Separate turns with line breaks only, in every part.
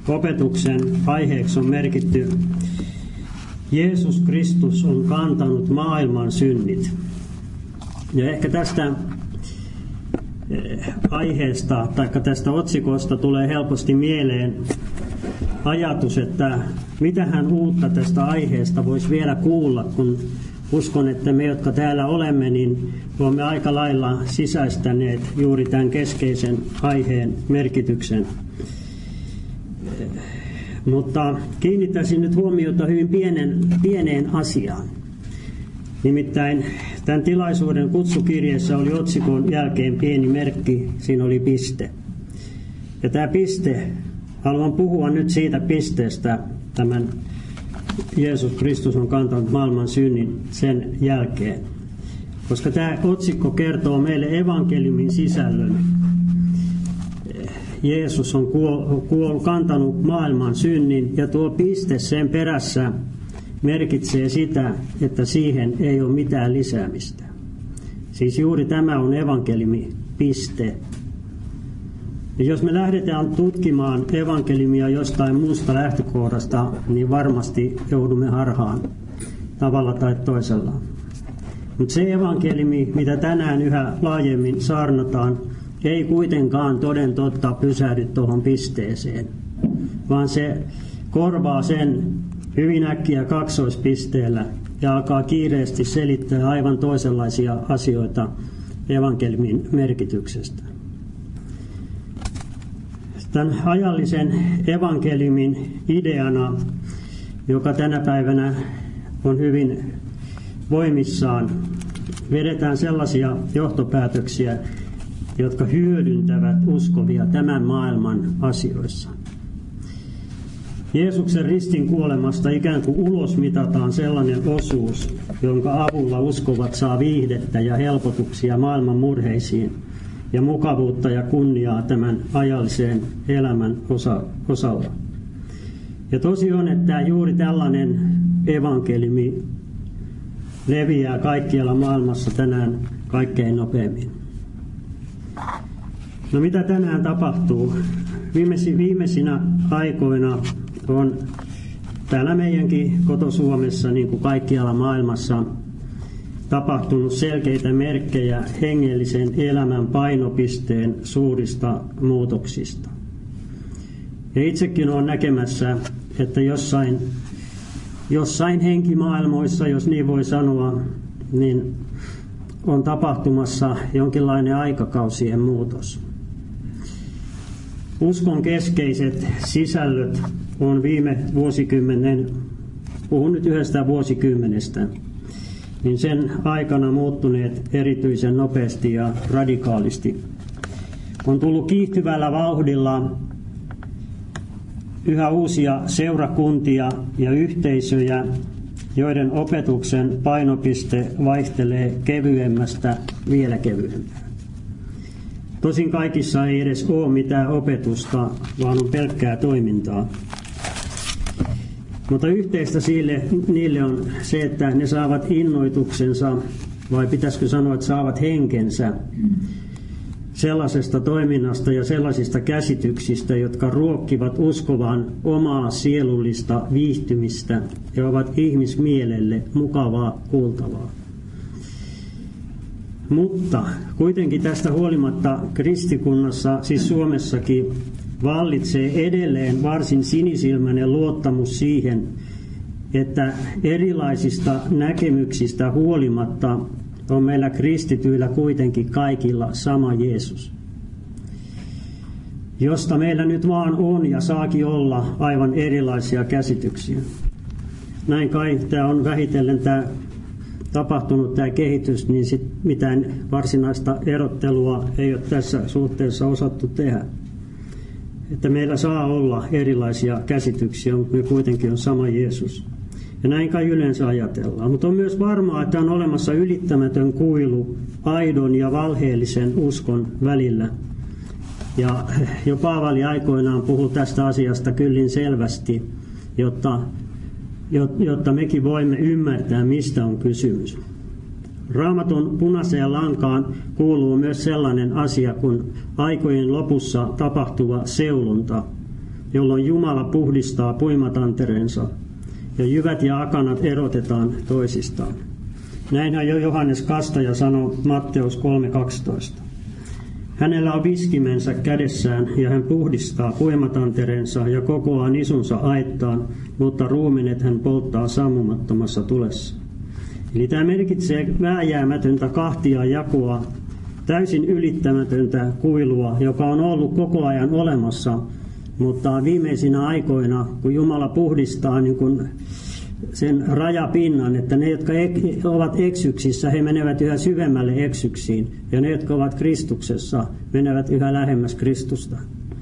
opetuksen aiheeksi on merkitty Jeesus Kristus on kantanut maailman synnit. Ja ehkä tästä aiheesta tai tästä otsikosta tulee helposti mieleen ajatus, että mitähän uutta tästä aiheesta voisi vielä kuulla, kun uskon, että me, jotka täällä olemme, niin olemme aika lailla sisäistäneet juuri tämän keskeisen aiheen merkityksen. Mutta kiinnittäisin nyt huomiota hyvin pieneen asiaan. Nimittäin tämän tilaisuuden kutsukirjeessä oli otsikon jälkeen pieni merkki, siinä oli piste. Ja tämä piste, haluan puhua nyt siitä pisteestä tämän Jeesus Kristus on kantanut maailman synnin sen jälkeen. Koska tämä otsikko kertoo meille evankeliumin sisällön. Jeesus on kantanut maailman synnin ja tuo piste sen perässä merkitsee sitä, että siihen ei ole mitään lisäämistä. Siis juuri tämä on evankeliumi, piste. Ja jos me lähdetään tutkimaan evankeliumia jostain muusta lähtökohdasta, niin varmasti joudumme harhaan tavalla tai toisella. Mutta se evankeliumi, mitä tänään yhä laajemmin saarnataan, ei kuitenkaan toden totta pysähdy tuohon pisteeseen, vaan se korvaa sen hyvin äkkiä kaksoispisteellä ja alkaa kiireesti selittää aivan toisenlaisia asioita evankeliumin merkityksestä. Tämän ajallisen evankeliumin ideana, joka tänä päivänä on hyvin voimissaan, vedetään sellaisia johtopäätöksiä, jotka hyödyntävät uskovia tämän maailman asioissa. Jeesuksen ristin kuolemasta ikään kuin ulosmitataan sellainen osuus, jonka avulla uskovat saa viihdettä ja helpotuksia maailman murheisiin ja mukavuutta ja kunniaa tämän ajalliseen elämän osalla. Ja tosi on, että juuri tällainen evankeliumi leviää kaikkialla maailmassa tänään kaikkein nopeammin. No mitä tänään tapahtuu? Viimeisinä aikoina on täällä meidänkin koto-Suomessa, niin kuin kaikkialla maailmassa, tapahtunut selkeitä merkkejä hengellisen elämän painopisteen suurista muutoksista. Ja itsekin olen näkemässä, että jossain henkimaailmoissa, jos niin voi sanoa, niin on tapahtumassa jonkinlainen aikakausien muutos. Uskon keskeiset sisällöt on viime vuosikymmenen, puhun nyt yhdestä vuosikymmenestä, niin sen aikana muuttuneet erityisen nopeasti ja radikaalisti. On tullut kiihtyvällä vauhdilla yhä uusia seurakuntia ja yhteisöjä, joiden opetuksen painopiste vaihtelee kevyemmästä vielä kevyempään. Tosin kaikissa ei edes ole mitään opetusta, vaan on pelkkää toimintaa. Mutta yhteistä niille on se, että ne saavat innoituksensa, vai pitäisikö sanoa, että saavat henkensä sellaisesta toiminnasta ja sellaisista käsityksistä, jotka ruokkivat uskovan omaa sielullista viihtymistä ja ovat ihmismielelle mukavaa kuultavaa. Mutta kuitenkin tästä huolimatta kristikunnassa, siis Suomessakin, vallitsee edelleen varsin sinisilmäinen luottamus siihen, että erilaisista näkemyksistä huolimatta on meillä kristityillä kuitenkin kaikilla sama Jeesus, josta meillä nyt vaan on ja saakin olla aivan erilaisia käsityksiä. Näin kai tämä on vähitellen tapahtunut tämä kehitys, niin mitään varsinaista erottelua ei ole tässä suhteessa osattu tehdä. Että meillä saa olla erilaisia käsityksiä, mutta me kuitenkin on sama Jeesus. Ja näin kai yleensä ajatellaan. Mutta on myös varmaa, että on olemassa ylittämätön kuilu aidon ja valheellisen uskon välillä. Ja jo Paavali aikoinaan puhui tästä asiasta kyllin selvästi, jotta mekin voimme ymmärtää, mistä on kysymys. Raamatun punaiseen lankaan kuuluu myös sellainen asia kuin aikojen lopussa tapahtuva seulonta, jolloin Jumala puhdistaa puimatantereensa ja jyvät ja akanat erotetaan toisistaan. Näinhän jo Johannes Kastaja sanoi Matteus 3:12. Hänellä on viskimensä kädessään ja hän puhdistaa puimatantereensa ja kokoaa nisunsa aittaan, mutta ruumenet hän polttaa sammumattomassa tulessa. Eli tämä merkitsee vääjäämätöntä kahtiajakoa, täysin ylittämätöntä kuilua, joka on ollut koko ajan olemassa, mutta viimeisinä aikoina, kun Jumala puhdistaa niin kun sen rajapinnan, että ne, jotka ovat eksyksissä, he menevät yhä syvemmälle eksyksiin, ja ne, jotka ovat Kristuksessa, menevät yhä lähemmäs Kristusta.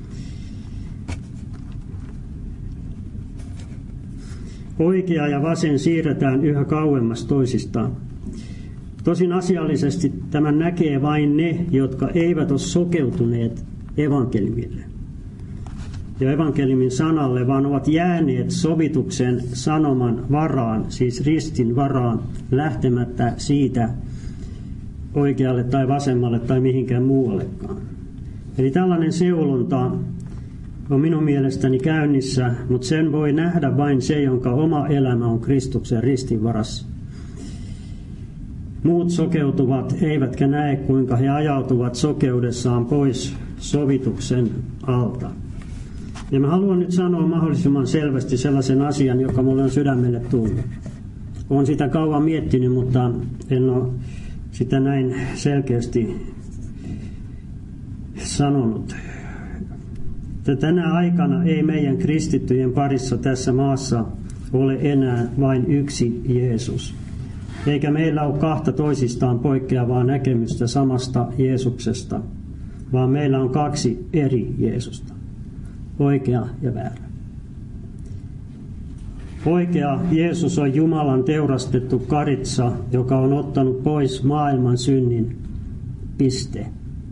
Oikea ja vasen siirretään yhä kauemmas toisistaan. Tosin asiallisesti tämän näkee vain ne, jotka eivät ole sokeutuneet evankeliumille ja evankeliumin sanalle, vaan ovat jääneet sovituksen sanoman varaan, siis ristin varaan, lähtemättä siitä oikealle tai vasemmalle tai mihinkään muuallekaan. Eli tällainen seulonta on minun mielestäni käynnissä, mutta sen voi nähdä vain se, jonka oma elämä on Kristuksen ristin varassa. Muut sokeutuvat eivätkä näe, kuinka he ajautuvat sokeudessaan pois sovituksen alta. Ja mä haluan nyt sanoa mahdollisimman selvästi sellaisen asian, joka mulle on sydämelle tullut. Olen sitä kauan miettinyt, mutta en ole sitä näin selkeästi sanonut. Tänä aikana ei meidän kristittyjen parissa tässä maassa ole enää vain yksi Jeesus. Eikä meillä ole kahta toisistaan poikkeavaa näkemystä samasta Jeesuksesta, vaan meillä on kaksi eri Jeesusta. Oikea ja väärä. Oikea Jeesus on Jumalan teurastettu karitsa, joka on ottanut pois maailman synnin. Piste.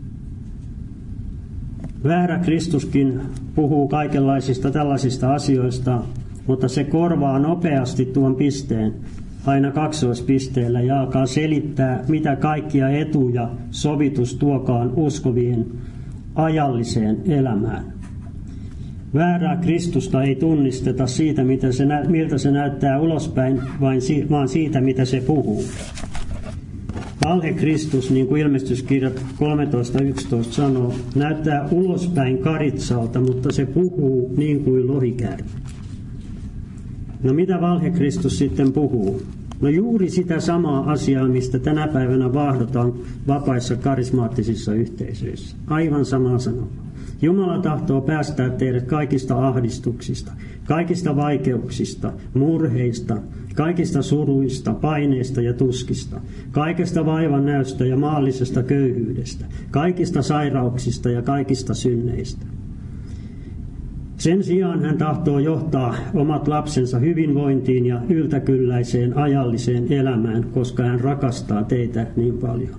Väärä Kristuskin puhuu kaikenlaisista tällaisista asioista, mutta se korvaa nopeasti tuon pisteen aina kaksoispisteellä ja alkaa selittää, mitä kaikkia etuja sovitus tuokaan uskovien ajalliseen elämään. Väärää Kristusta ei tunnisteta siitä, miltä se näyttää ulospäin, vaan siitä, mitä se puhuu. Valhe Kristus, niin kuin ilmestyskirjat 13.11 sanoo, näyttää ulospäin karitsalta, mutta se puhuu niin kuin lohikäärme. No mitä valhe Kristus sitten puhuu? No juuri sitä samaa asiaa, mistä tänä päivänä vaahdotaan vapaissa karismaattisissa yhteisöissä. Aivan sama sanoma. Jumala tahtoo päästää teidät kaikista ahdistuksista, kaikista vaikeuksista, murheista, kaikista suruista, paineista ja tuskista, kaikesta vaivan näystä ja maallisesta köyhyydestä, kaikista sairauksista ja kaikista synneistä. Sen sijaan hän tahtoo johtaa omat lapsensa hyvinvointiin ja yltäkylläiseen ajalliseen elämään, koska hän rakastaa teitä niin paljon.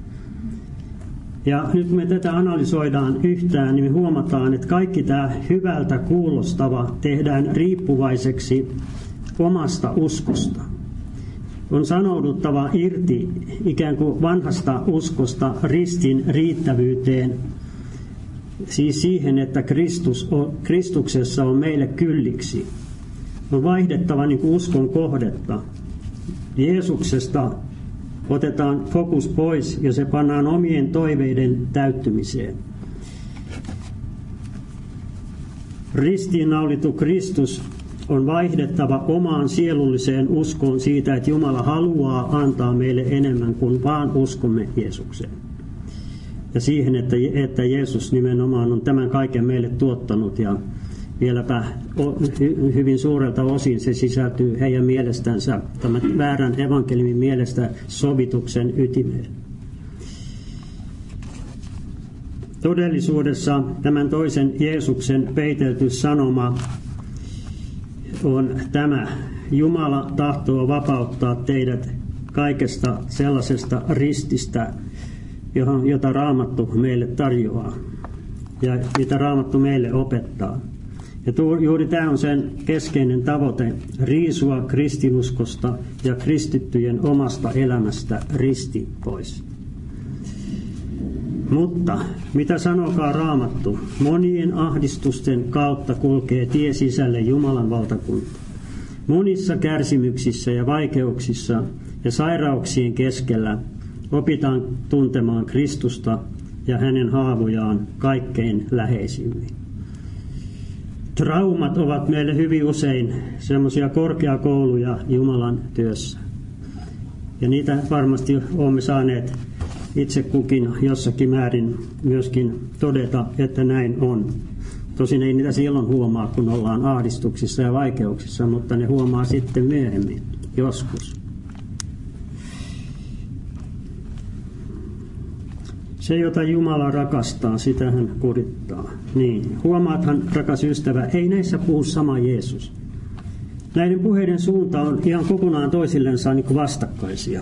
Ja nyt kun me tätä analysoidaan yhtään, niin me huomataan, että kaikki tämä hyvältä kuulostava tehdään riippuvaiseksi omasta uskosta. On sanouduttava irti ikään kuin vanhasta uskosta ristin riittävyyteen, siis siihen, että Kristuksessa on meille kylliksi. On vaihdettava niin kuin uskon kohdetta. Jeesuksesta otetaan fokus pois ja se pannaan omien toiveiden täyttymiseen. Ristiinnaulittu Kristus on vaihdettava omaan sielulliseen uskoon siitä, että Jumala haluaa antaa meille enemmän kuin vaan uskomme Jeesukseen. Ja siihen, että Jeesus nimenomaan on tämän kaiken meille tuottanut ja vieläpä hyvin suurelta osin se sisältyy heidän mielestänsä, tämän väärän evankeliumin mielestä sovituksen ytimeen. Todellisuudessa tämän toisen Jeesuksen peitelty sanoma on tämä: Jumala tahtoo vapauttaa teidät kaikesta sellaisesta rististä, jota Raamattu meille tarjoaa ja mitä Raamattu meille opettaa. Ja juuri tämä on sen keskeinen tavoite, riisua kristinuskosta ja kristittyjen omasta elämästä risti pois. Mutta mitä sanokaa Raamattu? Monien ahdistusten kautta kulkee tie sisälle Jumalan valtakunta. Monissa kärsimyksissä ja vaikeuksissa ja sairauksien keskellä opitaan tuntemaan Kristusta ja hänen haavojaan kaikkein läheisimmin. Traumat ovat meille hyvin usein semmoisia korkeakouluja Jumalan työssä. Ja niitä varmasti olemme saaneet itse kukin jossakin määrin myöskin todeta, että näin on. Tosin ei niitä silloin huomaa, kun ollaan ahdistuksissa ja vaikeuksissa, mutta ne huomaa sitten myöhemmin, joskus. Se, jota Jumala rakastaa, sitä hän kurittaa. Niin, huomaathan, rakas ystävä, ei näissä puhu sama Jeesus. Näiden puheiden suunta on ihan kokonaan toisillensa niin kuin vastakkaisia.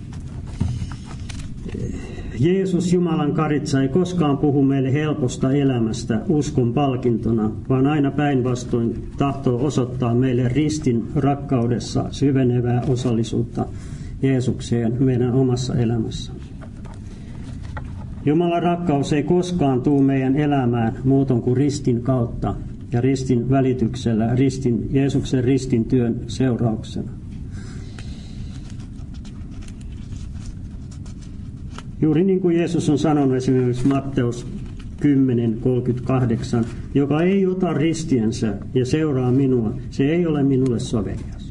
Jeesus, Jumalan karitsa, ei koskaan puhu meille helposta elämästä uskon palkintona, vaan aina päinvastoin tahtoo osoittaa meille ristin rakkaudessa syvenevää osallisuutta Jeesukseen meidän omassa elämässä. Jumalan rakkaus ei koskaan tule meidän elämään muuton kuin ristin kautta ja ristin välityksellä, Jeesuksen ristin työn seurauksena. Juuri niin kuin Jeesus on sanonut esimerkiksi Matteus 10:38, joka ei ota ristiensä ja seuraa minua, se ei ole minulle sovelias.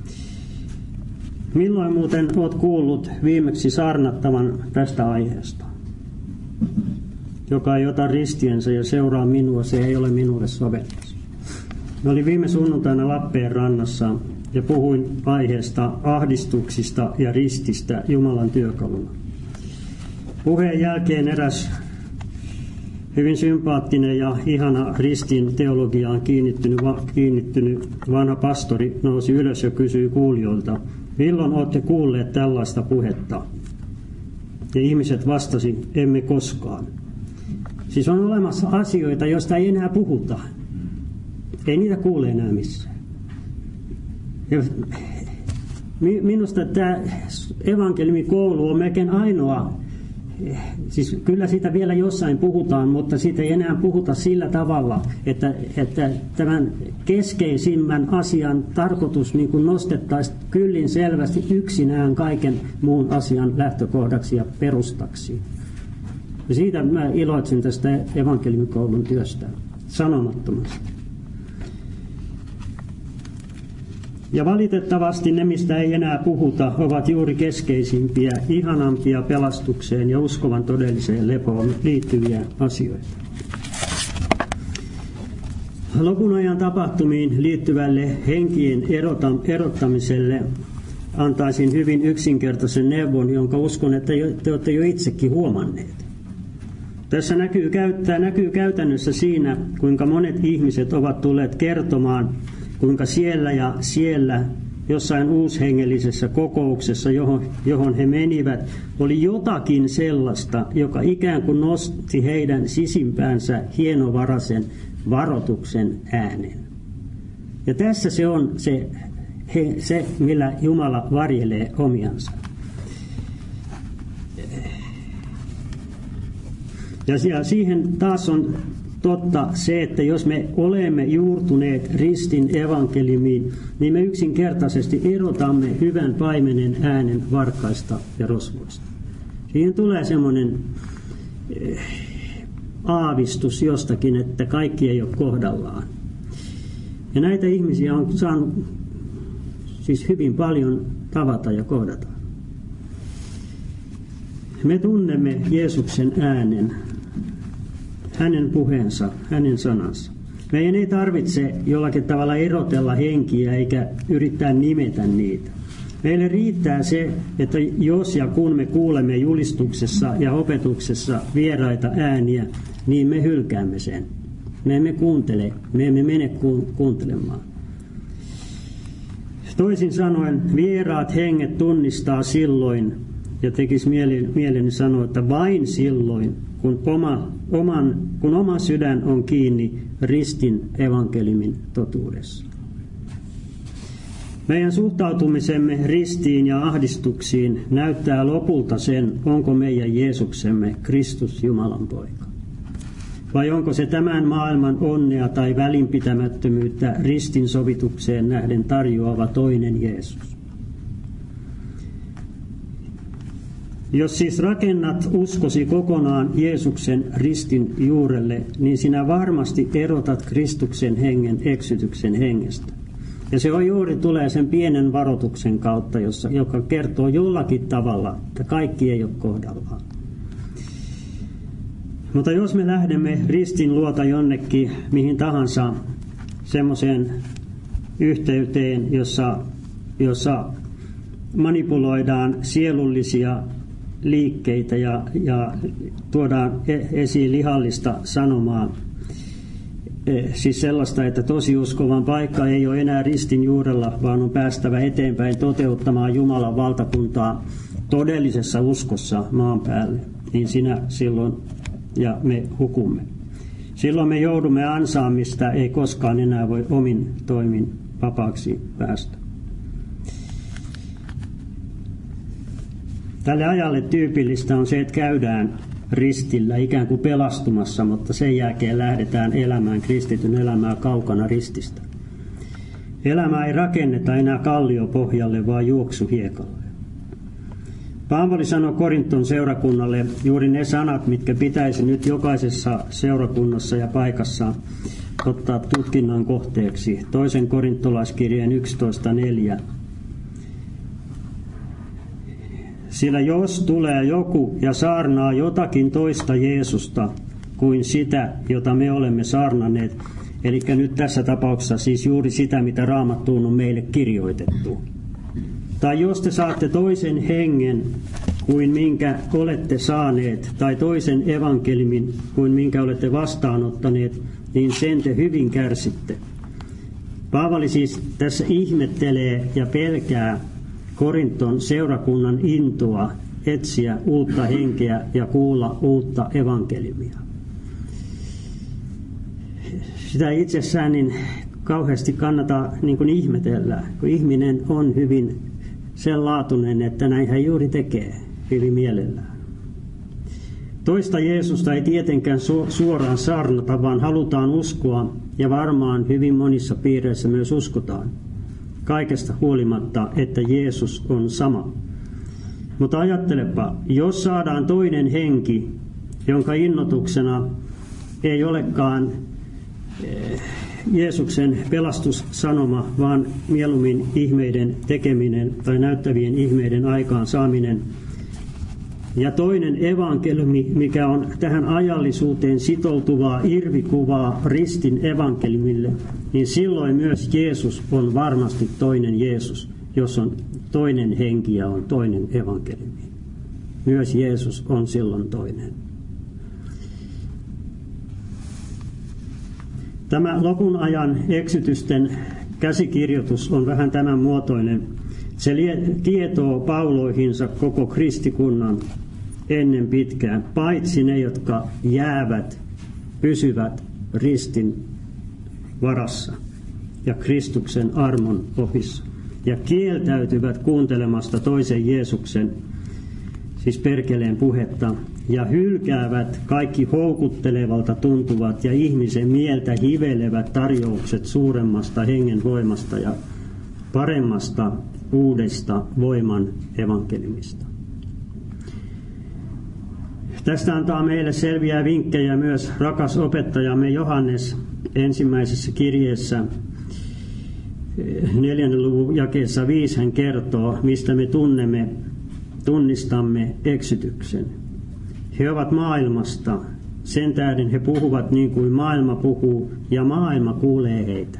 Milloin muuten olet kuullut viimeksi saarnattavan tästä aiheesta? Joka ei ota ristiensä ja seuraa minua, se ei ole minulle sovelias. Mä olin viime sunnuntaina Lappeenrannassa ja puhuin aiheesta ahdistuksista ja rististä Jumalan työkaluna. Puheen jälkeen eräs hyvin sympaattinen ja ihana ristin teologiaan kiinnittynyt vanha pastori nousi ylös ja kysyi kuulijoilta, milloin olette kuulleet tällaista puhetta? Ja ihmiset vastasi, emme koskaan. Siis on olemassa asioita, joista ei enää puhuta. Ei niitä kuule enää missään. Ja minusta tämä evankeliumikoulu on melkein ainoa, siis kyllä siitä vielä jossain puhutaan, mutta siitä ei enää puhuta sillä tavalla, että tämän keskeisimmän asian tarkoitus niin kuin nostettaisiin kyllin selvästi yksinään kaiken muun asian lähtökohdaksi ja perustaksi. Ja siitä mä iloitsen tästä evankeliumikoulun työstä sanomattomasti. Ja valitettavasti ne, mistä ei enää puhuta, ovat juuri keskeisimpiä, ihanampia pelastukseen ja uskovan todelliseen lepoon liittyviä asioita. Lopun ajan tapahtumiin liittyvälle henkien erottamiselle antaisin hyvin yksinkertaisen neuvon, jonka uskon, että te olette jo itsekin huomanneet. Tässä näkyy käytännössä siinä, kuinka monet ihmiset ovat tulleet kertomaan, kuinka siellä ja siellä jossain uushengellisessä kokouksessa, johon he menivät, oli jotakin sellaista, joka ikään kuin nosti heidän sisimpäänsä hienovaraisen varoituksen äänen. Ja tässä se on se millä Jumala varjelee omiansa. Ja siihen taas on totta se, että jos me olemme juurtuneet ristin evankeliumiin, niin me yksinkertaisesti erotamme hyvän paimenen äänen varkaista ja rosvoista. Siihen tulee semmoinen aavistus jostakin, että kaikki ei ole kohdallaan. Ja näitä ihmisiä on saanut siis hyvin paljon tavata ja kohdata. Me tunnemme Jeesuksen äänen, hänen puheensa, hänen sanansa. Meidän ei tarvitse jollakin tavalla erotella henkiä eikä yrittää nimetä niitä. Meille riittää se, että jos ja kun me kuulemme julistuksessa ja opetuksessa vieraita ääniä, niin me hylkäämme sen. Me emme kuuntele, me emme mene kuuntelemaan. Toisin sanoen, vieraat henget tunnistaa silloin, ja tekisi mieleni sanoa, että vain silloin, kun oma sydän on kiinni ristin evankeliumin totuudessa. Meidän suhtautumisemme ristiin ja ahdistuksiin näyttää lopulta sen, onko meidän Jeesuksemme Kristus Jumalan poika. Vai onko se tämän maailman onnea tai välinpitämättömyyttä ristin sovitukseen nähden tarjoava toinen Jeesus? Jos siis rakennat uskosi kokonaan Jeesuksen ristin juurelle, niin sinä varmasti erotat Kristuksen hengen eksytyksen hengestä. Ja se juuri tulee sen pienen varoituksen kautta, joka kertoo jollakin tavalla, että kaikki ei ole kohdallaan. Mutta jos me lähdemme ristin luota jonnekin mihin tahansa semmoiseen yhteyteen, jossa manipuloidaan sielullisia liikkeitä ja tuodaan esiin lihallista sanomaa, siis sellaista, että tosiuskovan paikka ei ole enää ristin juurella, vaan on päästävä eteenpäin toteuttamaan Jumalan valtakuntaa todellisessa uskossa maan päälle, niin sinä silloin ja me hukumme. Silloin me joudumme ansaan, mistä ei koskaan enää voi omin toimin vapaaksi päästä. Tälle ajalle tyypillistä on se, että käydään ristillä ikään kuin pelastumassa, mutta sen jälkeen lähdetään elämään kristityn elämää kaukana rististä. Elämää ei rakenneta enää kalliopohjalle, vaan juoksuhiekalle. Paavali sanoi Korinton seurakunnalle juuri ne sanat, mitkä pitäisi nyt jokaisessa seurakunnassa ja paikassa ottaa tutkinnan kohteeksi. 2. korintolaiskirjeen 11.4. Sillä jos tulee joku ja saarnaa jotakin toista Jeesusta kuin sitä, jota me olemme saarnanneet, eli nyt tässä tapauksessa siis juuri sitä, mitä Raamattuun on meille kirjoitettu. Tai jos te saatte toisen hengen kuin minkä olette saaneet, tai toisen evankeliumin kuin minkä olette vastaanottaneet, niin sen te hyvin kärsitte. Paavali siis tässä ihmettelee ja pelkää Korinton seurakunnan intoa etsiä uutta henkeä ja kuulla uutta evankeliumia. Sitä itsessään niin kauheasti kannata niin kuin ihmetellä, kun ihminen on hyvin sen laatuinen, että näin hän juuri tekee hyvin mielellään. Toista Jeesusta ei tietenkään suoraan saarnata, vaan halutaan uskoa, ja varmaan hyvin monissa piireissä myös uskotaan. Kaikesta huolimatta, että Jeesus on sama. Mutta ajattelepa, jos saadaan toinen henki, jonka innotuksena ei olekaan Jeesuksen pelastussanoma, vaan mieluummin ihmeiden tekeminen tai näyttävien ihmeiden aikaan saaminen, ja toinen evankeliumi, mikä on tähän ajallisuuteen sitoutuvaa irvikuvaa ristin evankeliumille, niin silloin myös Jeesus on varmasti toinen Jeesus, jos on toinen henki ja on toinen evankeliumi. Myös Jeesus on silloin toinen. Tämä lopun ajan eksytysten käsikirjoitus on vähän tämän muotoinen. Se kietoo pauloihinsa koko kristikunnan ennen pitkään, paitsi ne, jotka jäävät, pysyvät ristin varassa ja Kristuksen armon opissa ja kieltäytyvät kuuntelemasta toisen Jeesuksen, siis perkeleen puhetta, ja hylkäävät kaikki houkuttelevalta tuntuvat ja ihmisen mieltä hivelevät tarjoukset suuremmasta hengen voimasta ja paremmasta uudesta voiman evankeliumista. Tästä antaa meille selviä vinkkejä myös rakas opettajamme Johannes ensimmäisessä kirjeessä 4. luvun jakeessa 5 hän kertoo, mistä me tunnistamme eksytyksen. He ovat maailmasta, sen tähden he puhuvat niin kuin maailma puhuu ja maailma kuulee heitä.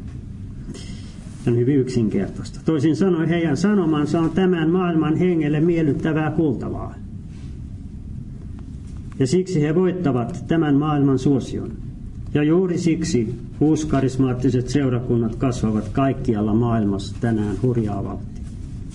On hyvin yksinkertaista. Toisin sanoen heidän sanomansa on tämän maailman hengelle miellyttävää kuultavaa. Ja siksi he voittavat tämän maailman suosion. Ja juuri siksi uuskarismaattiset seurakunnat kasvavat kaikkialla maailmassa tänään hurjaa vauhtia.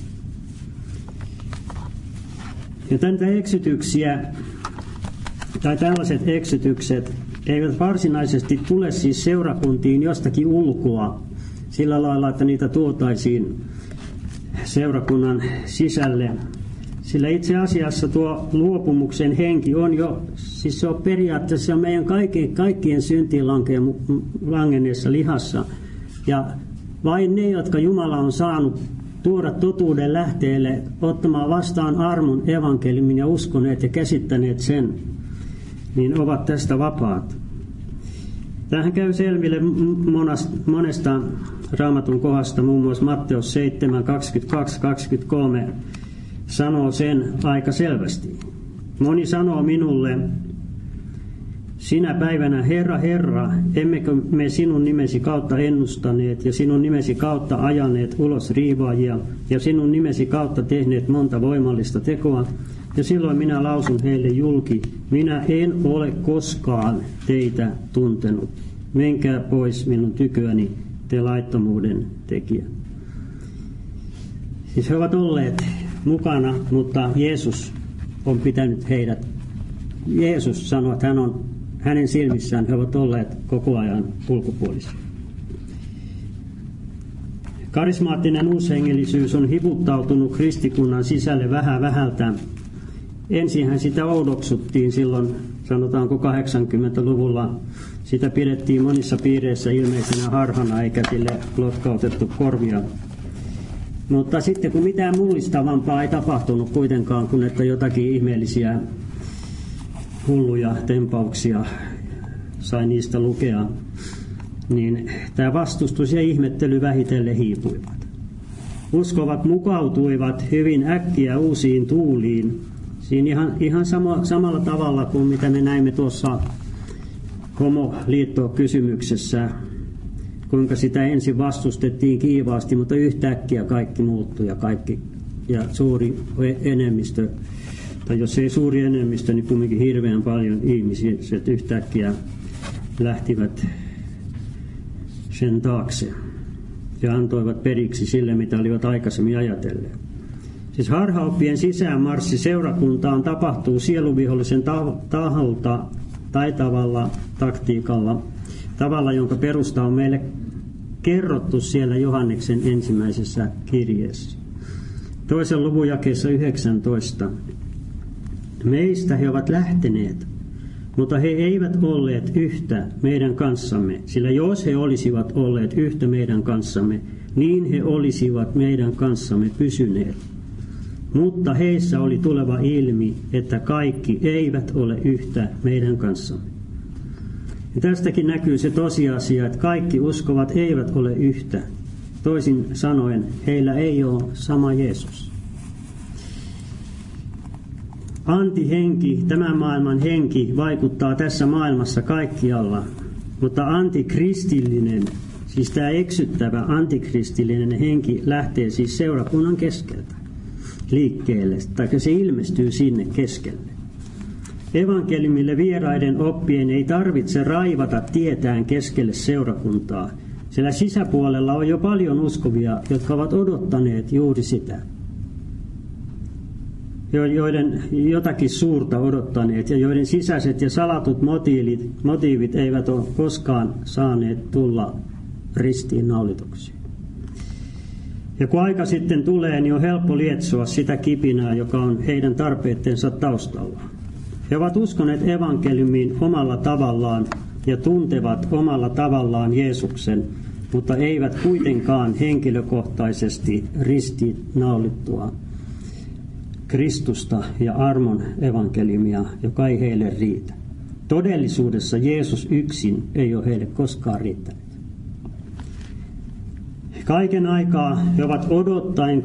Ja näitä eksytyksiä, tai tällaiset eksytykset, eivät varsinaisesti tule siis seurakuntiin jostakin ulkoa, sillä lailla, että niitä tuotaisiin seurakunnan sisälle. Sillä itse asiassa tuo luopumuksen henki on jo, siis se on periaatteessa meidän kaikkien syntiin langenneessa lihassa. Ja vain ne, jotka Jumala on saanut tuoda totuuden lähteelle ottamaan vastaan armon evankeliumin ja uskoneet ja käsittäneet sen, niin ovat tästä vapaat. Tähän käy selville monesta Raamatun kohdasta, muun muassa Matteus 7, 22-23 sanoo sen aika selvästi. Moni sanoo minulle sinä päivänä, Herra, Herra, emmekö me sinun nimesi kautta ennustaneet ja sinun nimesi kautta ajaneet ulos riivaajia ja sinun nimesi kautta tehneet monta voimallista tekoa. Ja silloin minä lausun heille julki, minä en ole koskaan teitä tuntenut. Menkää pois minun tyköäni, te laittomuuden tekijä. Siis he ovat olleet mukana, mutta Jeesus on pitänyt heidät. Jeesus sanoi, että hänen silmissään he ovat olleet koko ajan ulkopuolisia. Karismaattinen uushengellisyys on hivuttautunut kristikunnan sisälle vähältä. Ensinhän sitä oudoksuttiin silloin, sanotaanko 80-luvulla. Sitä pidettiin monissa piireissä ilmeisenä harhana, eikä sille lotkautettu korvia. Mutta sitten kun mitään mullistavampaa ei tapahtunut kuitenkaan, kun että jotakin ihmeellisiä hulluja tempauksia sai niistä lukea, niin tämä vastustus ja ihmettely vähitellen hiipuivat. Uskovat mukautuivat hyvin äkkiä uusiin tuuliin. Siinä ihan samalla tavalla kuin mitä me näimme tuossa homoliitto-kysymyksessä, kuinka sitä ensin vastustettiin kiivaasti, mutta yhtäkkiä kaikki muuttui ja suuri enemmistö, tai jos ei suuri enemmistö, niin kumminkin hirveän paljon ihmisiä yhtäkkiä lähtivät sen taakse ja antoivat periksi sille, mitä olivat aikaisemmin ajatelleet. Siis harhaoppien sisäänmarssi seurakuntaan tapahtuu sieluvihollisen taholta taitavalla taktiikalla, tavalla, jonka perusta on meille kerrottu siellä Johanneksen ensimmäisessä kirjeessä. 2. luvun jakeessa 19. Meistä he ovat lähteneet, mutta he eivät olleet yhtä meidän kanssamme, sillä jos he olisivat olleet yhtä meidän kanssamme, niin he olisivat meidän kanssamme pysyneet. Mutta heissä oli tuleva ilmi, että kaikki eivät ole yhtä meidän kanssamme. Ja tästäkin näkyy se tosiasia, että kaikki uskovat eivät ole yhtä. Toisin sanoen, heillä ei ole sama Jeesus. Antihenki, tämän maailman henki, vaikuttaa tässä maailmassa kaikkialla, mutta antikristillinen, siis tämä eksyttävä antikristillinen henki lähtee siis seurakunnan keskeltä liikkeelle, tai se ilmestyy sinne keskelle. Evankeliumille vieraiden oppien ei tarvitse raivata tietään keskelle seurakuntaa, sillä sisäpuolella on jo paljon uskovia, jotka ovat odottaneet juuri sitä. Joiden jotakin suurta odottaneet ja joiden sisäiset ja salatut motiivit eivät ole koskaan saaneet tulla ristiinnaulituksi. Ja kun aika sitten tulee, niin on helppo lietsoa sitä kipinää, joka on heidän tarpeittensa taustalla. He ovat uskoneet evankeliumiin omalla tavallaan ja tuntevat omalla tavallaan Jeesuksen, mutta eivät kuitenkaan henkilökohtaisesti ristiinnaulittua Kristusta ja armon evankeliumia, joka ei heille riitä. Todellisuudessa Jeesus yksin ei ole heille koskaan riittänyt. Kaiken aikaa he ovat odottaen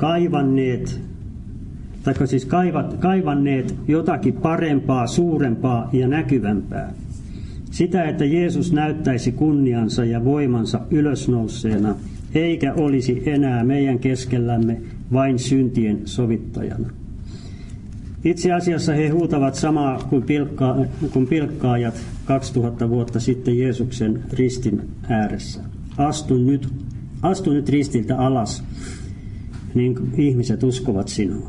kaivanneet jotakin parempaa, suurempaa ja näkyvämpää. Sitä, että Jeesus näyttäisi kunniansa ja voimansa ylösnouseena, eikä olisi enää meidän keskellämme vain syntien sovittajana. Itse asiassa he huutavat samaa kuin pilkkaajat 2000 vuotta sitten Jeesuksen ristin ääressä. Astu nyt ristiltä alas, niin ihmiset uskovat sinuun.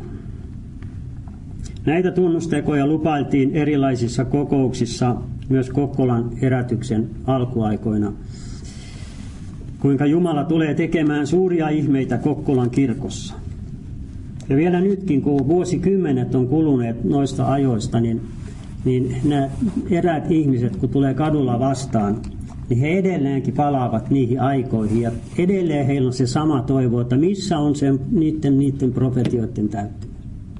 Näitä tunnustekoja lupailtiin erilaisissa kokouksissa myös Kokkolan herätyksen alkuaikoina, kuinka Jumala tulee tekemään suuria ihmeitä Kokkolan kirkossa. Ja vielä nytkin, kun vuosikymmenet on kuluneet noista ajoista, niin nämä eräät ihmiset, kun tulee kadulla vastaan, niin he edelleenkin palaavat niihin aikoihin. Ja edelleen heillä on se sama toivo, että missä on se niiden profetioiden täyttymys.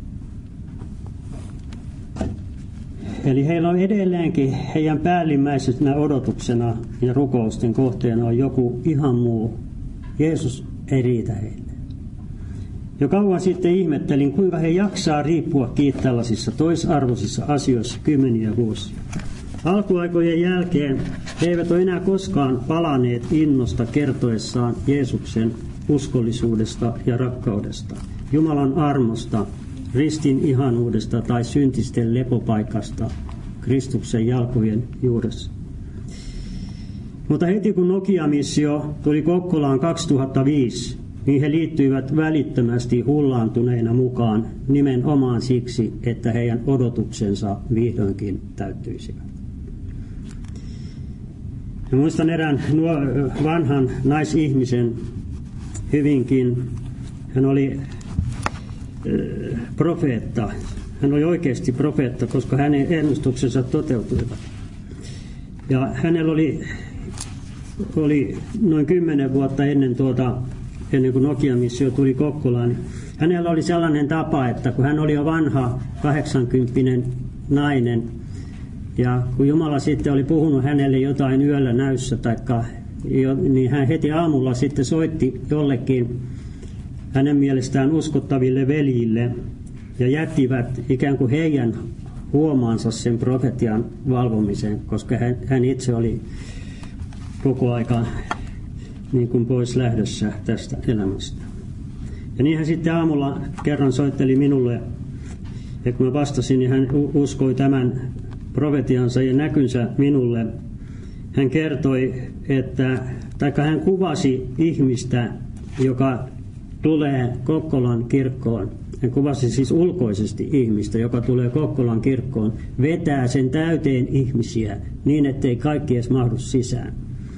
Eli heillä on edelleenkin, heidän päällimmäisenä odotuksena ja rukousten kohteena on joku ihan muu. Jeesus ei riitä heille. Jo kauan sitten ihmettelin, kuinka he jaksaa riippua tällaisissa toisarvoisissa asioissa kymmeniä vuosia. Alkuaikojen jälkeen he eivät ole enää koskaan palaneet innosta kertoessaan Jeesuksen uskollisuudesta ja rakkaudesta, Jumalan armosta, ristin ihanuudesta tai syntisten lepopaikasta Kristuksen jalkojen juuressa. Mutta heti kun Nokia-missio tuli Kokkolaan 2005, niin he liittyivät välittömästi hullaantuneina mukaan nimenomaan siksi, että heidän odotuksensa vihdoinkin täyttyisivät. Ja muistan erään vanhan naisihmisen hyvinkin. Hän oli profeetta. Hän oli oikeasti profeetta, koska hänen ennustuksensa toteutuivat. Ja hänellä oli noin 10 vuotta ennen kuin Nokia-missio tuli Kokkolaan, niin hänellä oli sellainen tapa, että kun hän oli jo vanha 80 nainen, ja kun Jumala sitten oli puhunut hänelle jotain yöllä näyssä, niin hän heti aamulla sitten soitti jollekin hänen mielestään uskottaville veljille, ja jättivät ikään kuin heidän huomaansa sen profetian valvomiseen, koska hän itse oli koko aika niin kuin pois lähdössä tästä elämästä. Ja niin hän sitten aamulla kerran soitteli minulle, ja kun mä vastasin, niin hän uskoi tämän profetiansa ja näkynsä minulle. Hän kertoi, hän kuvasi ihmistä, joka tulee Kokkolan kirkkoon. Hän kuvasi siis ulkoisesti ihmistä, joka tulee Kokkolan kirkkoon, vetää sen täyteen ihmisiä niin, ettei kaikki edes mahdu sisään.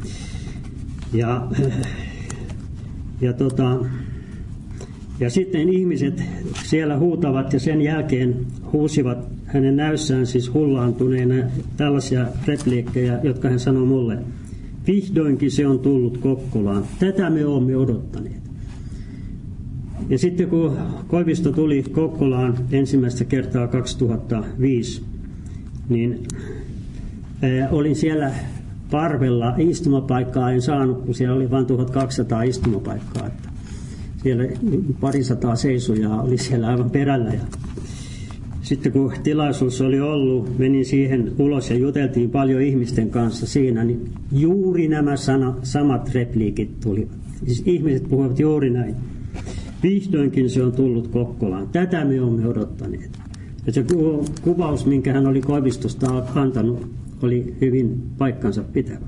Ja sitten ihmiset siellä huutavat ja sen jälkeen huusivat hänen näyssään siis hullaantuneena tällaisia repliikkejä, jotka hän sanoi mulle. Vihdoinkin se on tullut Kokkolaan. Tätä me olemme odottaneet. Ja sitten kun Koivisto tuli Kokkolaan ensimmäistä kertaa 2005, niin olin siellä parvella. Istumapaikkaa en saanut, kun siellä oli vain 1200 istumapaikkaa. Että siellä 200 seisojaa oli siellä aivan perällä. Ja sitten kun tilaisuus oli ollut, menin siihen ulos ja juteltiin paljon ihmisten kanssa siinä, niin juuri nämä samat repliikit tulivat. Siis ihmiset puhuivat juuri näin. Vihdoinkin se on tullut Kokkolaan. Tätä me olemme odottaneet. Ja se kuvaus, minkä hän oli Koivistosta antanut, oli hyvin paikkansa pitävä.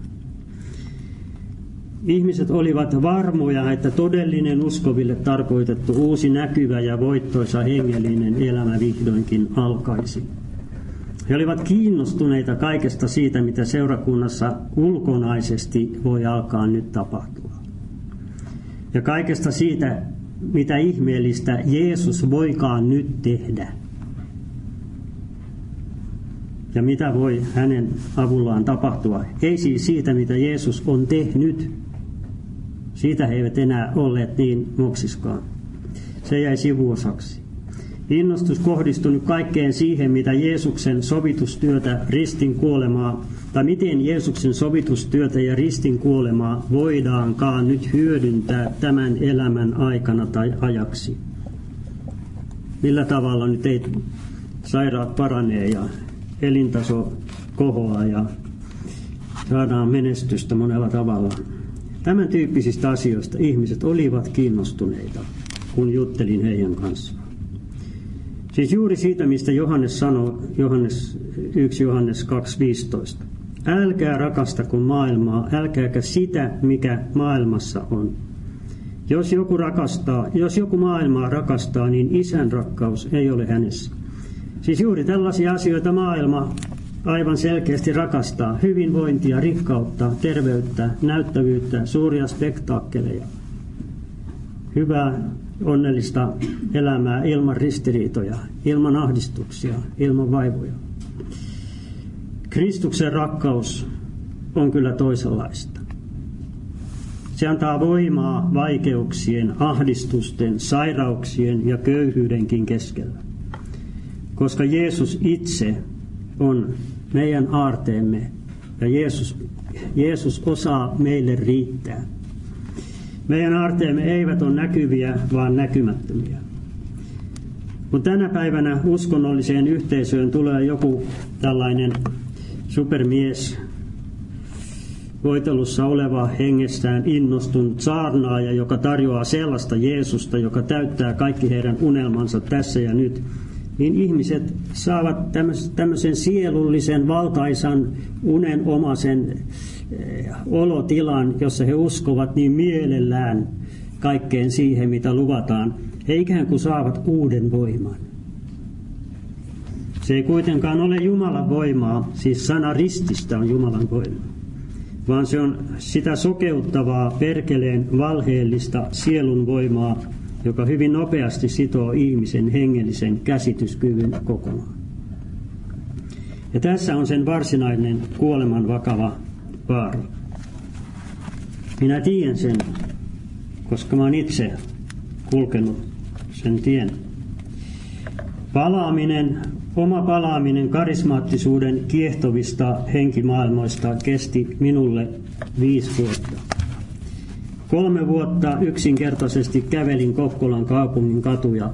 Ihmiset olivat varmoja, että todellinen uskoville tarkoitettu uusi näkyvä ja voittoisa hengellinen elämä vihdoinkin alkaisi. He olivat kiinnostuneita kaikesta siitä, mitä seurakunnassa ulkonaisesti voi alkaa nyt tapahtua. Ja kaikesta siitä, mitä ihmeellistä Jeesus voikaan nyt tehdä. Ja mitä voi hänen avullaan tapahtua. Ei siis siitä, mitä Jeesus on tehnyt. Siitä he eivät enää olleet niin moksiskaan. Se jäi sivuosaksi. Innostus kohdistui nyt kaikkeen siihen, mitä Jeesuksen sovitustyötä, ristin kuolemaa, tai miten Jeesuksen sovitustyötä ja ristin kuolemaa voidaankaan nyt hyödyntää tämän elämän aikana tai ajaksi. Millä tavalla nyt ei sairaat paranee ja elintaso kohoaa ja saadaan menestystä monella tavalla. Tämän tyyppisistä asioista ihmiset olivat kiinnostuneita, kun juttelin heidän kanssaan. Siis juuri siitä, mistä Johannes sanoi, 1 Johannes 2,15. Älkää rakastako maailmaa, älkääkä sitä, mikä maailmassa on. Jos joku maailmaa rakastaa, niin Isän rakkaus ei ole hänessä. Siis juuri tällaisia asioita maailma aivan selkeästi rakastaa hyvinvointia, rikkautta, terveyttä, näyttävyyttä, suuria spektaakkeleja, hyvää, onnellista elämää ilman ristiriitoja, ilman ahdistuksia, ilman vaivoja. Kristuksen rakkaus on kyllä toisenlaista. Se antaa voimaa vaikeuksien, ahdistusten, sairauksien ja köyhyydenkin keskellä. Koska Jeesus itse on meidän aarteemme ja Jeesus osaa meille riittää. Meidän aarteemme eivät ole näkyviä, vaan näkymättömiä. Kun tänä päivänä uskonnolliseen yhteisöön tulee joku tällainen supermies, voitelussa oleva, hengestään innostunut saarnaaja, joka tarjoaa sellaista Jeesusta, joka täyttää kaikki heidän unelmansa tässä ja nyt, niin ihmiset saavat tämmöisen sielullisen, valtaisan, unenomaisen olotilan, jossa he uskovat niin mielellään kaikkeen siihen, mitä luvataan. He ikään kuin saavat uuden voiman. Se ei kuitenkaan ole Jumalan voimaa, siis sana rististä on Jumalan voima, vaan se on sitä sokeuttavaa, perkeleen valheellista sielun voimaa, joka hyvin nopeasti sitoo ihmisen hengellisen käsityskyvyn kokonaan. Ja tässä on sen varsinainen kuoleman vakava vaara. Minä tiedän sen, koska mä oon itse kulkenut sen tien. Oma palaaminen karismaattisuuden kiehtovista henkimaailmoista kesti minulle 5 vuotta. 3 vuotta yksinkertaisesti kävelin Kokkolan kaupungin katuja.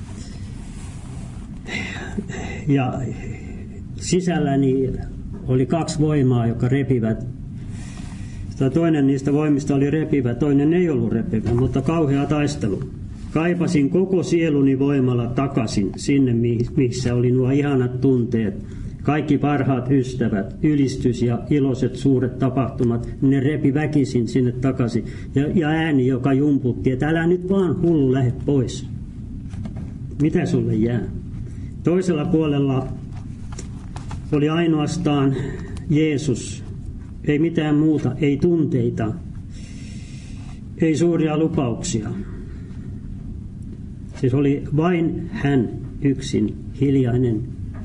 Ja sisälläni oli 2 voimaa, jotka repivät. Toinen niistä voimista oli repivä, toinen ei ollut repivä, mutta kauhea taistelu. Kaipasin koko sieluni voimalla takaisin sinne, missä oli nuo ihanat tunteet. Kaikki parhaat ystävät, ylistys ja iloiset suuret tapahtumat, ne repi väkisin sinne takaisin. Ja ääni, joka jumputti, että älä nyt vaan hullu lähde pois. Mitä sulle jää? Toisella puolella oli ainoastaan Jeesus. Ei mitään muuta, ei tunteita, ei suuria lupauksia. Siis oli vain hän yksin, hiljainen,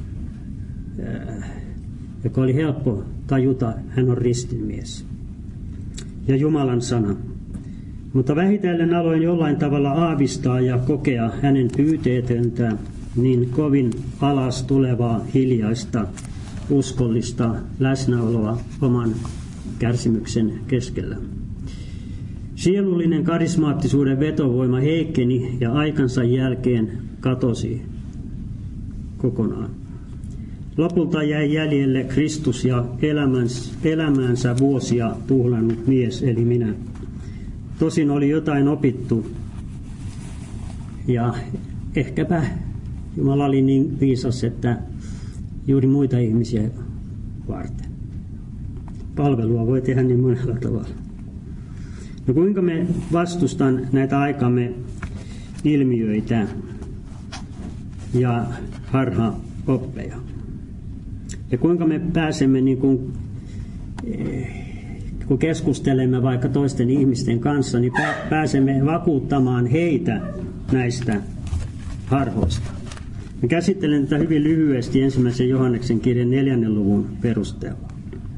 joka oli helppo tajuta, hän on ristinmies. Ja Jumalan sana. Mutta vähitellen aloin jollain tavalla aavistaa ja kokea hänen pyyteetöntä, niin kovin alas tulevaa, hiljaista, uskollista läsnäoloa oman kärsimyksen keskellä. Sielullinen karismaattisuuden vetovoima heikkeni ja aikansa jälkeen katosi kokonaan. Lopulta jäi jäljelle Kristus ja elämäänsä vuosia tuhlannut mies, eli minä. Tosin oli jotain opittu ja ehkäpä Jumala oli niin viisas, että juuri muita ihmisiä varten. Palvelua voi tehdä niin monella tavalla. No kuinka me vastustan näitä aikamme ilmiöitä ja harhaoppeja? Ja kuinka me pääsemme, niin kun keskustelemme vaikka toisten ihmisten kanssa, niin pääsemme vakuuttamaan heitä näistä harhoista. Mä käsittelen tätä hyvin lyhyesti 1. Johanneksen kirjan 4. luvun perusteella.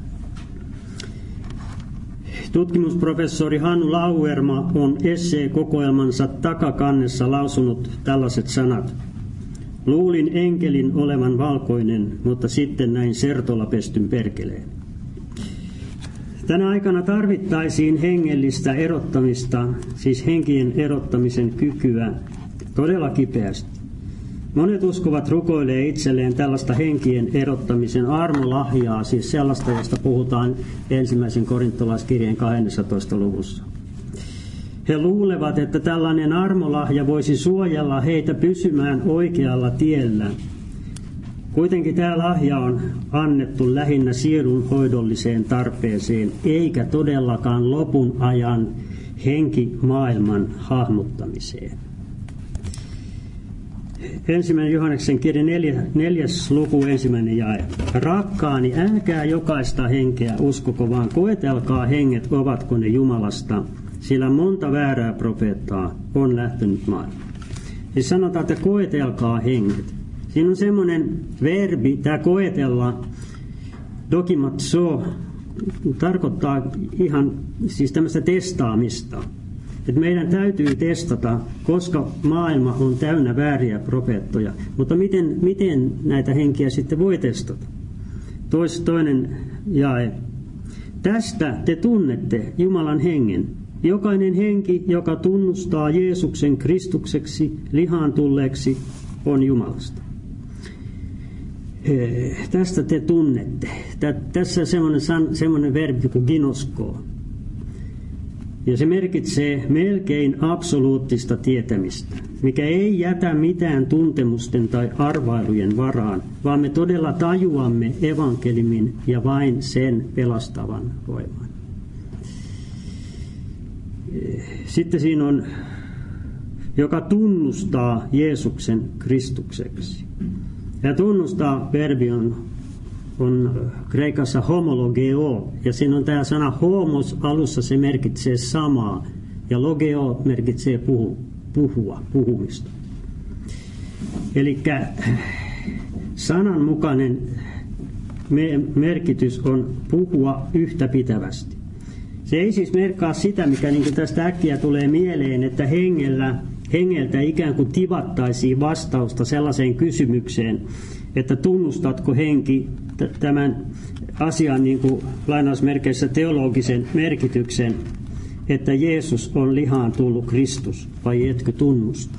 Tutkimusprofessori Hannu Lauerma on esseekokoelmansa takakannessa lausunut tällaiset sanat. Luulin enkelin olevan valkoinen, mutta sitten näin sertolapestyn perkeleen. Tänä aikana tarvittaisiin hengellistä erottamista, siis henkien erottamisen kykyä, todella kipeästi. Monet uskovat rukoilee itselleen tällaista henkien erottamisen armolahjaa, siis sellaista, josta puhutaan 1. korintolaiskirjeen 12. luvussa. He luulevat, että tällainen armolahja voisi suojella heitä pysymään oikealla tiellä. Kuitenkin tämä lahja on annettu lähinnä sielunhoidolliseen tarpeeseen, eikä todellakaan lopun ajan henkimaailman hahmottamiseen. Ensimmäinen Johanneksen kirja 4. luku 1. jae. Rakkaani, älkää jokaista henkeä uskoko, vaan koetelkaa henget, ovatko ne Jumalasta, sillä monta väärää profeettaa on lähtenyt maailmaan. Siis sanotaan, että koetelkaa henget. Siinä on semmoinen verbi, tämä koetella, dokimatso, tarkoittaa ihan siis tämmöistä testaamista. Että meidän täytyy testata, koska maailma on täynnä vääriä profeettoja. Mutta miten näitä henkiä sitten voi testata? Toinen jae. Tästä te tunnette Jumalan hengen. Jokainen henki, joka tunnustaa Jeesuksen Kristukseksi lihaan tulleeksi, on Jumalasta. Tästä te tunnette. Tässä on semmoinen verbi kuin ginosko. Ja se merkitsee melkein absoluuttista tietämistä, mikä ei jätä mitään tuntemusten tai arvailujen varaan, vaan me todella tajuamme evankeliumin ja vain sen pelastavan voiman. Sitten siinä on, joka tunnustaa Jeesuksen Kristukseksi. Ja tunnustaa verbi on kreikassa homologeo, ja siinä on tämä sana homos alussa, se merkitsee samaa, ja logeo merkitsee puhumista. Eli sananmukainen merkitys on puhua yhtäpitävästi. Se ei siis merkkaa sitä, mikä niin kuin tästä äkkiä tulee mieleen, että hengeltä ikään kuin tivattaisiin vastausta sellaiseen kysymykseen, että tunnustatko henki tämän asian niin kuin lainausmerkeissä teologisen merkityksen, että Jeesus on lihaan tullut Kristus, vai etkö tunnusta?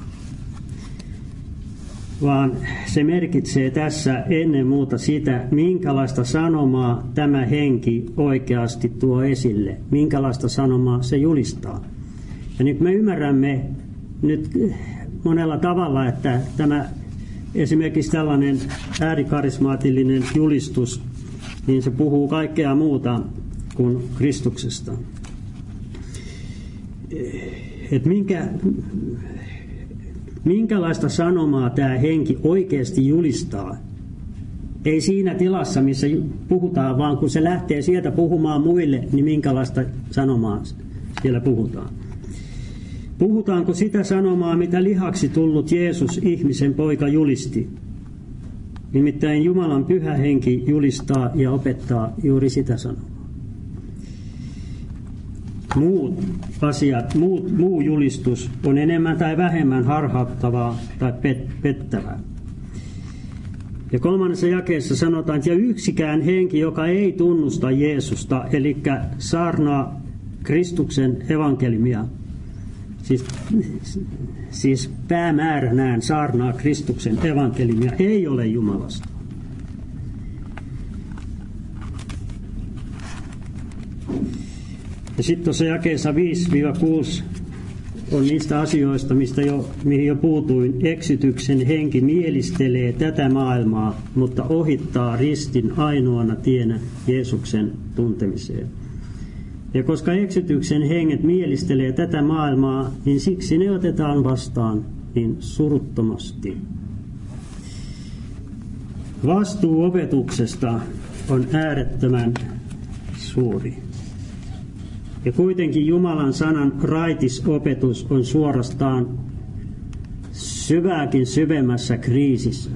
Vaan se merkitsee tässä ennen muuta sitä, minkälaista sanomaa tämä henki oikeasti tuo esille, minkälaista sanomaa se julistaa. Ja nyt me ymmärrämme nyt monella tavalla, että tämä esimerkiksi tällainen äärikarismaattinen julistus, niin se puhuu kaikkea muuta kuin Kristuksesta. Että minkälaista sanomaa tämä henki oikeasti julistaa? Ei siinä tilassa, missä puhutaan, vaan kun se lähtee sieltä puhumaan muille, niin minkälaista sanomaa siellä puhutaan? Puhutaanko sitä sanomaa, mitä lihaksi tullut Jeesus, ihmisen poika, julisti? Nimittäin Jumalan pyhä henki julistaa ja opettaa juuri sitä sanomaa. Muut asiat, muu julistus on enemmän tai vähemmän harhauttavaa tai pettävää. Ja 3. jakeessa sanotaan, että ja yksikään henki, joka ei tunnusta Jeesusta, eli saarnaa Kristuksen evankeliumia, siis päämääränään saarnaa Kristuksen evankeliumia, ei ole Jumalasta. Ja sitten tuossa jakeessa 5-6 on niistä asioista, mihin jo puutuin. Eksytyksen henki mielistelee tätä maailmaa, mutta ohittaa ristin ainoana tienä Jeesuksen tuntemiseen. Ja koska eksytyksen henget mielistelee tätä maailmaa, niin siksi ne otetaan vastaan niin suruttomasti. Vastuu opetuksesta on äärettömän suuri. Ja kuitenkin Jumalan sanan raitisopetus on suorastaan syvääkin syvemmässä kriisissä.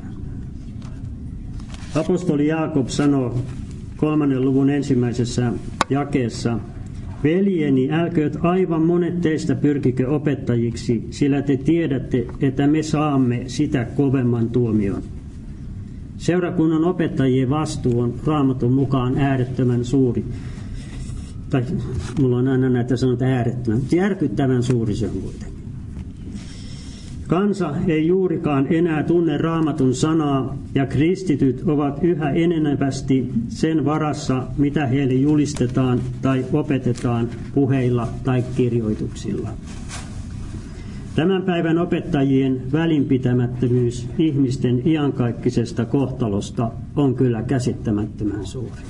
Apostoli Jaakob sanoo 3. luvun 1. jakeessa, veljeni, älkööt aivan monet teistä pyrkikö opettajiksi, sillä te tiedätte, että me saamme sitä kovemman tuomion. Seurakunnan opettajien vastuu on Raamatun mukaan äärettömän suuri. Tai mulla on aina näitä sanoita äärettömän, mutta järkyttävän suuri se on kuitenkin. Kansa ei juurikaan enää tunne Raamatun sanaa, ja kristityt ovat yhä enenevästi sen varassa, mitä heille julistetaan tai opetetaan puheilla tai kirjoituksilla. Tämän päivän opettajien välinpitämättömyys ihmisten iankaikkisesta kohtalosta on kyllä käsittämättömän suuri.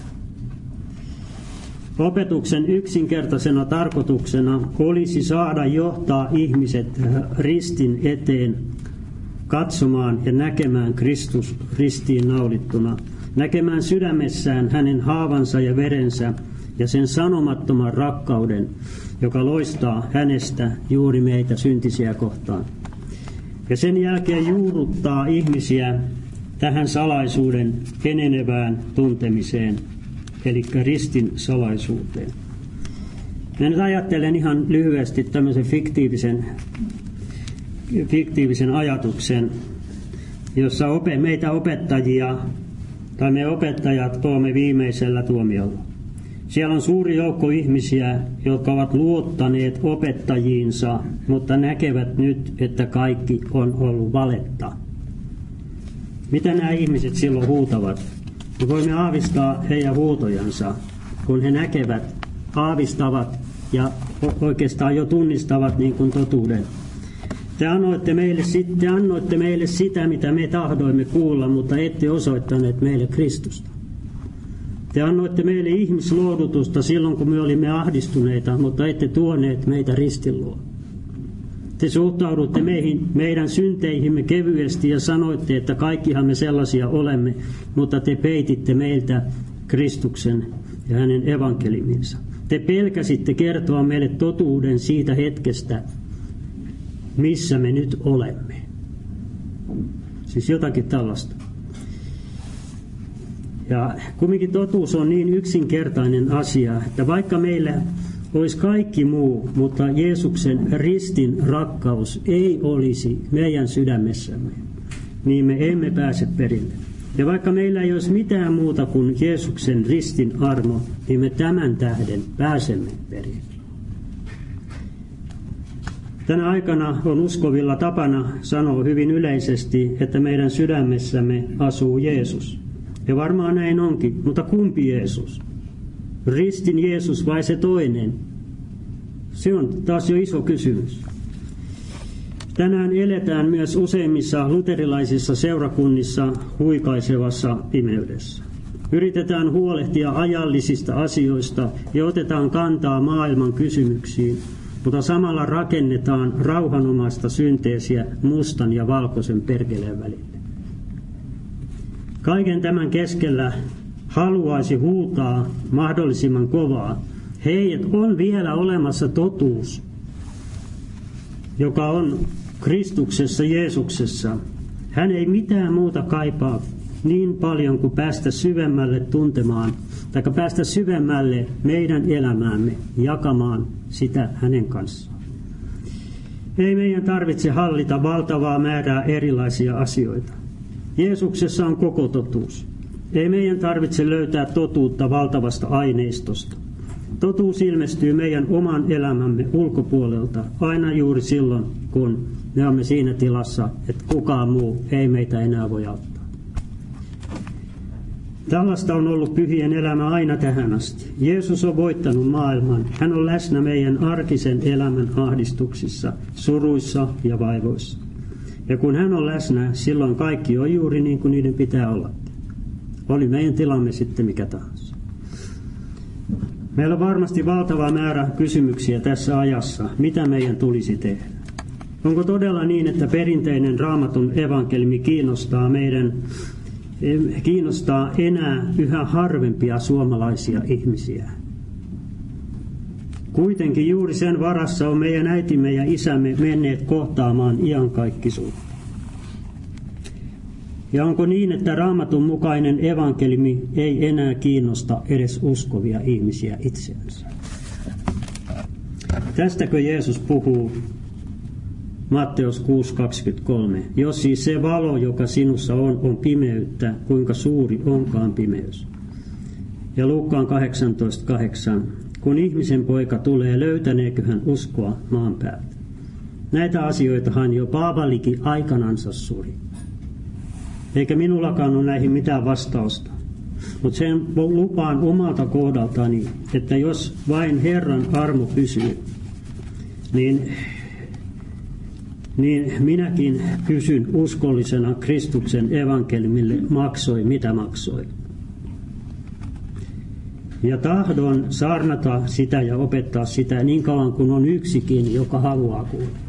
Opetuksen yksinkertaisena tarkoituksena olisi saada johtaa ihmiset ristin eteen katsomaan ja näkemään Kristus ristiin naulittuna, näkemään sydämessään hänen haavansa ja verensä ja sen sanomattoman rakkauden, joka loistaa hänestä juuri meitä syntisiä kohtaan. Ja sen jälkeen juurruttaa ihmisiä tähän salaisuuden enenevään tuntemiseen, eli ristin salaisuuteen. Mä nyt ajattelen ihan lyhyesti tämmöisen fiktiivisen ajatuksen, jossa meitä opettajia, tai me opettajat olemme viimeisellä tuomiolla. Siellä on suuri joukko ihmisiä, jotka ovat luottaneet opettajiinsa, mutta näkevät nyt, että kaikki on ollut valetta. Mitä nämä ihmiset silloin huutavat? Me voimme aavistaa heidän huutojansa, kun he näkevät, aavistavat ja oikeastaan jo tunnistavat niin kuin totuuden. Te annoitte meille sitä, mitä me tahdoimme kuulla, mutta ette osoittaneet meille Kristusta. Te annoitte meille ihmislohdutusta silloin, kun me olimme ahdistuneita, mutta ette tuoneet meitä ristin luo. Te suhtaudutte meidän synteihimme kevyesti ja sanoitte, että kaikkihan me sellaisia olemme, mutta te peititte meiltä Kristuksen ja hänen evankeliuminsa. Te pelkäsitte kertoa meille totuuden siitä hetkestä, missä me nyt olemme. Siis jotakin tällaista. Ja kumminkin totuus on niin yksinkertainen asia, että vaikka meillä olisi kaikki muu, mutta Jeesuksen ristin rakkaus ei olisi meidän sydämessämme, niin me emme pääse perille. Ja vaikka meillä ei olisi mitään muuta kuin Jeesuksen ristin armo, niin me tämän tähden pääsemme perille. Tänä aikana on uskovilla tapana sanoa hyvin yleisesti, että meidän sydämessämme asuu Jeesus. Ja varmaan näin onkin, mutta kumpi Jeesus? Ristin Jeesus vai se toinen? Se on taas jo iso kysymys. Tänään eletään myös useimmissa luterilaisissa seurakunnissa huikaisevassa pimeydessä. Yritetään huolehtia ajallisista asioista ja otetaan kantaa maailman kysymyksiin, mutta samalla rakennetaan rauhanomaista synteesiä mustan ja valkoisen perkeleen välille. Kaiken tämän keskellä haluaisi huutaa mahdollisimman kovaa. Hei, et on vielä olemassa totuus, joka on Kristuksessa, Jeesuksessa. Hän ei mitään muuta kaipaa niin paljon kuin päästä syvemmälle tuntemaan, tai päästä syvemmälle meidän elämäämme, jakamaan sitä hänen kanssaan. Ei meidän tarvitse hallita valtavaa määrää erilaisia asioita. Jeesuksessa on koko totuus. Ei meidän tarvitse löytää totuutta valtavasta aineistosta. Totuus ilmestyy meidän oman elämämme ulkopuolelta aina juuri silloin, kun me olemme siinä tilassa, että kukaan muu ei meitä enää voi auttaa. Tällaista on ollut pyhien elämä aina tähän asti. Jeesus on voittanut maailman. Hän on läsnä meidän arkisen elämän ahdistuksissa, suruissa ja vaivoissa. Ja kun hän on läsnä, silloin kaikki on juuri niin kuin niiden pitää olla. Oli meidän tilamme sitten mikä tahansa. Meillä on varmasti valtava määrä kysymyksiä tässä ajassa, mitä meidän tulisi tehdä. Onko todella niin, että perinteinen Raamatun evankeliumi kiinnostaa enää yhä harvempia suomalaisia ihmisiä? Kuitenkin juuri sen varassa on meidän äitimme ja isämme menneet kohtaamaan iankaikkisuutta. Ja onko niin, että Raamatun mukainen evankeliumi ei enää kiinnosta edes uskovia ihmisiä itseänsä? Tästäkö Jeesus puhuu Matteus 6:23? Jos siis se valo, joka sinussa on pimeyttä, kuinka suuri onkaan pimeys. Ja Luukkaan 18:8. Kun ihmisen poika tulee, löytäneekö hän uskoa maan päältä? Näitä asioitahan jo Paavalikin aikanansa suri. Eikä minullakaan ole näihin mitään vastausta. Mutta sen lupaan omalta kohdaltani, että jos vain Herran armo pysyy, niin minäkin pysyn uskollisena Kristuksen evankeliumille, maksoi mitä maksoi. Ja tahdon saarnata sitä ja opettaa sitä niin kauan kuin on yksikin, joka haluaa kuulla.